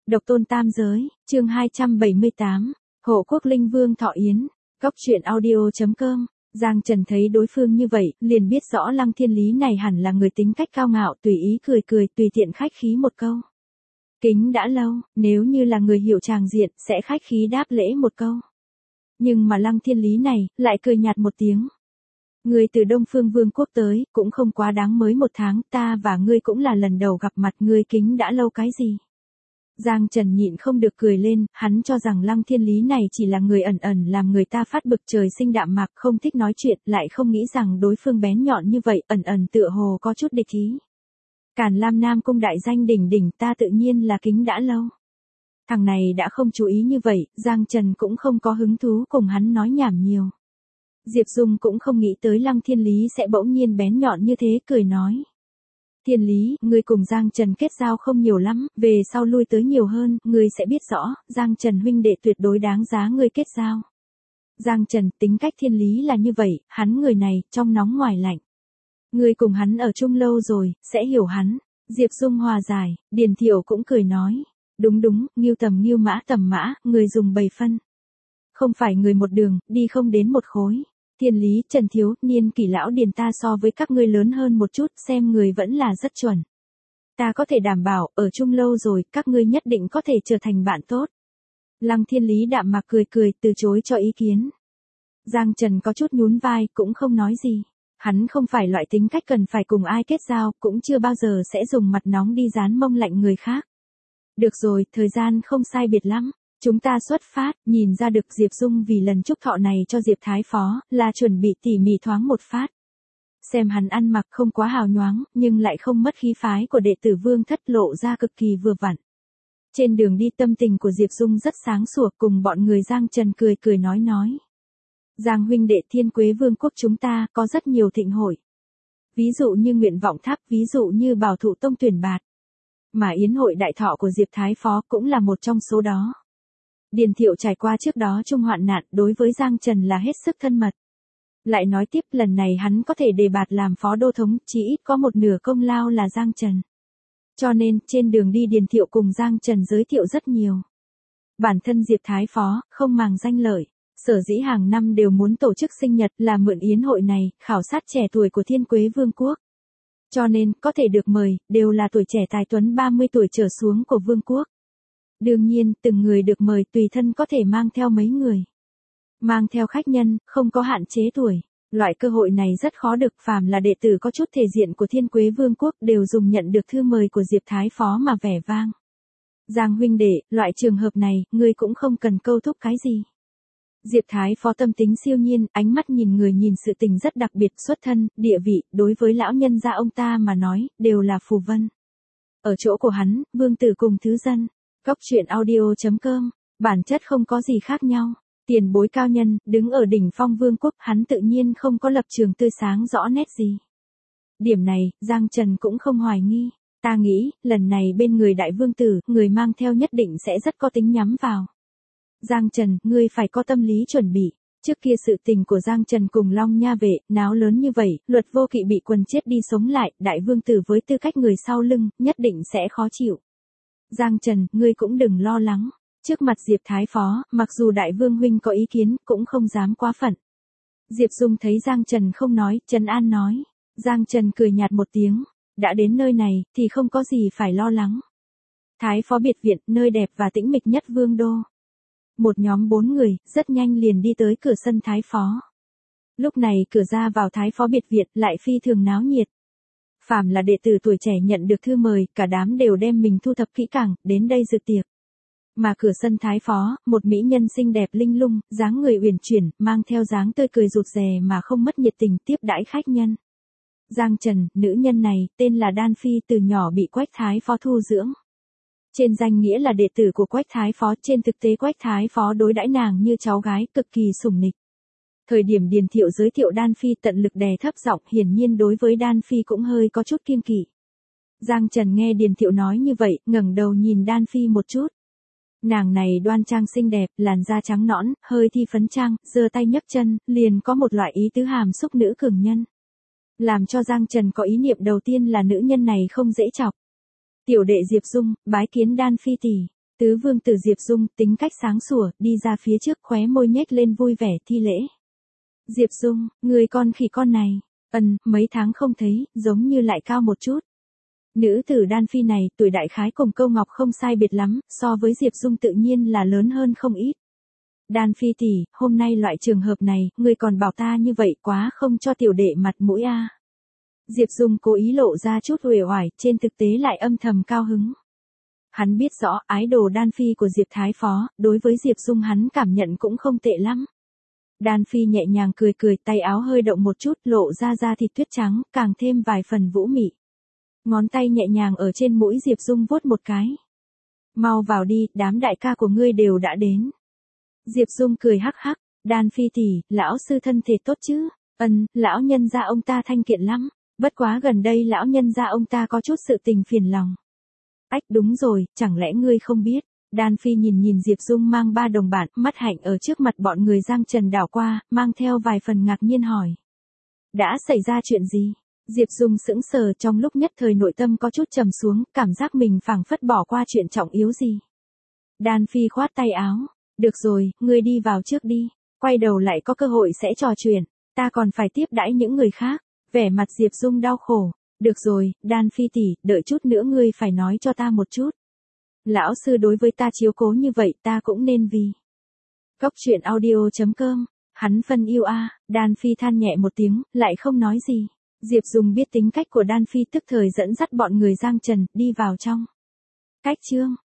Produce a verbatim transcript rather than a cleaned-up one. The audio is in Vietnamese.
Độc tôn tam giới, chương hai trăm bảy mươi tám, Hộ quốc linh vương thọ yến, Cốc truyện audio chấm com. Giang Trần thấy đối phương như vậy, liền biết rõ Lăng Thiên Lý này hẳn là người tính cách cao ngạo, tùy ý cười cười, tùy tiện khách khí một câu. Kính đã lâu, nếu như là người hiểu tràng diện, sẽ khách khí đáp lễ một câu. Nhưng mà Lăng Thiên Lý này, lại cười nhạt một tiếng. Ngươi từ Đông Phương Vương quốc tới, cũng không quá đáng mới một tháng, ta và ngươi cũng là lần đầu gặp mặt, ngươi kính đã lâu cái gì? Giang Trần nhịn không được cười lên, hắn cho rằng Lăng Thiên Lý này chỉ là người ẩn ẩn làm người ta phát bực, trời sinh đạm mạc, không thích nói chuyện, lại không nghĩ rằng đối phương bén nhọn như vậy, ẩn ẩn tựa hồ có chút địch ý. Càn Lam Nam cung đại danh đỉnh đỉnh, ta tự nhiên là kính đã lâu. Thằng này đã không chú ý như vậy, Giang Trần cũng không có hứng thú cùng hắn nói nhảm nhiều. Diệp Dung cũng không nghĩ tới Lăng Thiên Lý sẽ bỗng nhiên bén nhọn như thế, cười nói. Thiên Lý, ngươi cùng Giang Trần kết giao không nhiều lắm, về sau lui tới nhiều hơn, ngươi sẽ biết rõ, Giang Trần huynh đệ tuyệt đối đáng giá ngươi kết giao. Giang Trần, tính cách Thiên Lý là như vậy, hắn người này, trong nóng ngoài lạnh. Ngươi cùng hắn ở chung lâu rồi, sẽ hiểu hắn. Diệp Dung hòa giải, Điền Thiệu cũng cười nói. Đúng đúng, nghiêu tầm nghiêu mã tầm mã, người dùng bầy phân. Không phải người một đường, đi không đến một khối. Thiên Lý, Trần Thiếu, niên kỷ lão Điền ta so với các ngươi lớn hơn một chút, xem người vẫn là rất chuẩn. Ta có thể đảm bảo, ở chung lâu rồi, các ngươi nhất định có thể trở thành bạn tốt. Lăng Thiên Lý đạm mạc cười cười, từ chối cho ý kiến. Giang Trần có chút nhún vai, cũng không nói gì. Hắn không phải loại tính cách cần phải cùng ai kết giao, cũng chưa bao giờ sẽ dùng mặt nóng đi dán mông lạnh người khác. Được rồi, thời gian không sai biệt lắm. Chúng ta xuất phát, nhìn ra được Diệp Dung vì lần chúc thọ này cho Diệp Thái Phó, là chuẩn bị tỉ mỉ thoáng một phát. Xem hắn ăn mặc không quá hào nhoáng, nhưng lại không mất khí phái của đệ tử Vương Thất, lộ ra cực kỳ vừa vặn. Trên đường đi tâm tình của Diệp Dung rất sáng sủa, cùng bọn người Giang Trần cười cười nói nói. Giang huynh đệ, Thiên Quế Vương quốc chúng ta có rất nhiều thịnh hội. Ví dụ như Nguyện Vọng Tháp, ví dụ như Bảo Thụ Tông tuyển bạt. Mà yến hội đại thọ của Diệp Thái Phó cũng là một trong số đó. Điền Thiệu trải qua trước đó chung hoạn nạn, đối với Giang Trần là hết sức thân mật. Lại nói tiếp, lần này hắn có thể đề bạt làm phó đô thống, chỉ ít có một nửa công lao là Giang Trần. Cho nên, trên đường đi Điền Thiệu cùng Giang Trần giới thiệu rất nhiều. Bản thân Diệp Thái Phó, không màng danh lợi, sở dĩ hàng năm đều muốn tổ chức sinh nhật, là mượn yến hội này, khảo sát trẻ tuổi của Thiên Quế Vương quốc. Cho nên, có thể được mời, đều là tuổi trẻ tài tuấn ba mươi tuổi trở xuống của Vương quốc. Đương nhiên, từng người được mời tùy thân có thể mang theo mấy người. Mang theo khách nhân, không có hạn chế tuổi. Loại cơ hội này rất khó được, phàm là đệ tử có chút thể diện của Thiên Quế Vương quốc đều dùng nhận được thư mời của Diệp Thái Phó mà vẻ vang. Giang huynh đệ, loại trường hợp này, ngươi cũng không cần câu thúc cái gì. Diệp Thái Phó tâm tính siêu nhiên, ánh mắt nhìn người nhìn sự tình rất đặc biệt, xuất thân, địa vị, đối với lão nhân gia ông ta mà nói, đều là phù vân. Ở chỗ của hắn, vương tử cùng thứ dân. Cốc truyện audio chấm com, bản chất không có gì khác nhau. Tiền bối cao nhân, đứng ở đỉnh phong vương quốc, hắn tự nhiên không có lập trường tươi sáng rõ nét gì. Điểm này, Giang Trần cũng không hoài nghi. Ta nghĩ, lần này bên người đại vương tử, người mang theo nhất định sẽ rất có tính nhắm vào. Giang Trần, ngươi phải có tâm lý chuẩn bị. Trước kia sự tình của Giang Trần cùng Long Nha vệ, náo lớn như vậy, Luật Vô Kỵ bị quần chết đi sống lại, đại vương tử với tư cách người sau lưng, nhất định sẽ khó chịu. Giang Trần, ngươi cũng đừng lo lắng. Trước mặt Diệp Thái Phó, mặc dù đại vương huynh có ý kiến, cũng không dám quá phận. Diệp Dung thấy Giang Trần không nói, trấn an nói. Giang Trần cười nhạt một tiếng. Đã đến nơi này, thì không có gì phải lo lắng. Thái Phó biệt viện, nơi đẹp và tĩnh mịch nhất vương đô. Một nhóm bốn người, rất nhanh liền đi tới cửa sân Thái Phó. Lúc này cửa ra vào Thái Phó biệt viện lại phi thường náo nhiệt. Phàm là đệ tử tuổi trẻ nhận được thư mời, cả đám đều đem mình thu thập kỹ càng, đến đây dự tiệc. Mà cửa sân Thái Phó, một mỹ nhân xinh đẹp linh lung, dáng người uyển chuyển, mang theo dáng tươi cười rụt rè mà không mất nhiệt tình tiếp đãi khách nhân. Giang Trần, nữ nhân này, tên là Đan Phi, từ nhỏ bị Quách Thái Phó thu dưỡng. Trên danh nghĩa là đệ tử của Quách Thái Phó, trên thực tế Quách Thái Phó đối đãi nàng như cháu gái, cực kỳ sủng nịch. Thời điểm Điền Thiệu giới thiệu Đan Phi, tận lực đè thấp giọng, hiển nhiên đối với Đan Phi cũng hơi có chút kiêng kỵ. Giang Trần nghe Điền Thiệu nói như vậy, ngẩng đầu nhìn Đan Phi một chút. Nàng này đoan trang xinh đẹp, làn da trắng nõn, hơi thi phấn trang, giơ tay nhấc chân, liền có một loại ý tứ hàm xúc nữ cường nhân. Làm cho Giang Trần có ý niệm đầu tiên là nữ nhân này không dễ chọc. Tiểu đệ Diệp Dung, bái kiến Đan Phi tỷ. Tứ vương tử Diệp Dung, tính cách sáng sủa, đi ra phía trước khóe môi nhếch lên vui vẻ thi lễ. Diệp Dung, người con khỉ con này, ân, mấy tháng không thấy, giống như lại cao một chút. Nữ tử Đan Phi này, tuổi đại khái cùng Câu Ngọc không sai biệt lắm, so với Diệp Dung tự nhiên là lớn hơn không ít. Đan Phi tỷ, hôm nay loại trường hợp này, người còn bảo ta như vậy quá không cho tiểu đệ mặt mũi a. À. Diệp Dung cố ý lộ ra chút uể oải, trên thực tế lại âm thầm cao hứng. Hắn biết rõ ái đồ Đan Phi của Diệp Thái Phó, đối với Diệp Dung hắn cảm nhận cũng không tệ lắm. Đan Phi nhẹ nhàng cười cười, tay áo hơi động một chút, lộ ra da thịt tuyết trắng, càng thêm vài phần vũ mị. Ngón tay nhẹ nhàng ở trên mũi Diệp Dung vuốt một cái. Mau vào đi, đám đại ca của ngươi đều đã đến. Diệp Dung cười hắc hắc, Đan Phi tỷ, lão sư thân thể tốt chứ? Ân, lão nhân gia ông ta thanh kiện lắm, bất quá gần đây lão nhân gia ông ta có chút sự tình phiền lòng. Ách đúng rồi, chẳng lẽ ngươi không biết? Đan Phi nhìn nhìn Diệp Dung mang ba đồng bạn, mắt hạnh ở trước mặt bọn người Giang Trần đảo qua, mang theo vài phần ngạc nhiên hỏi. Đã xảy ra chuyện gì? Diệp Dung sững sờ, trong lúc nhất thời nội tâm có chút trầm xuống, cảm giác mình phảng phất bỏ qua chuyện trọng yếu gì. Đan Phi khoát tay áo. Được rồi, ngươi đi vào trước đi, quay đầu lại có cơ hội sẽ trò chuyện, ta còn phải tiếp đãi những người khác. Vẻ mặt Diệp Dung đau khổ. Được rồi, Đan Phi tỷ, đợi chút nữa ngươi phải nói cho ta một chút. Lão sư đối với ta chiếu cố như vậy ta cũng nên vì. Cốc truyện audio chấm com, hắn phân yêu a. À. Đan Phi than nhẹ một tiếng, lại không nói gì. Diệp Dung biết tính cách của Đan Phi, tức thời dẫn dắt bọn người Giang Trần đi vào trong. Cách chương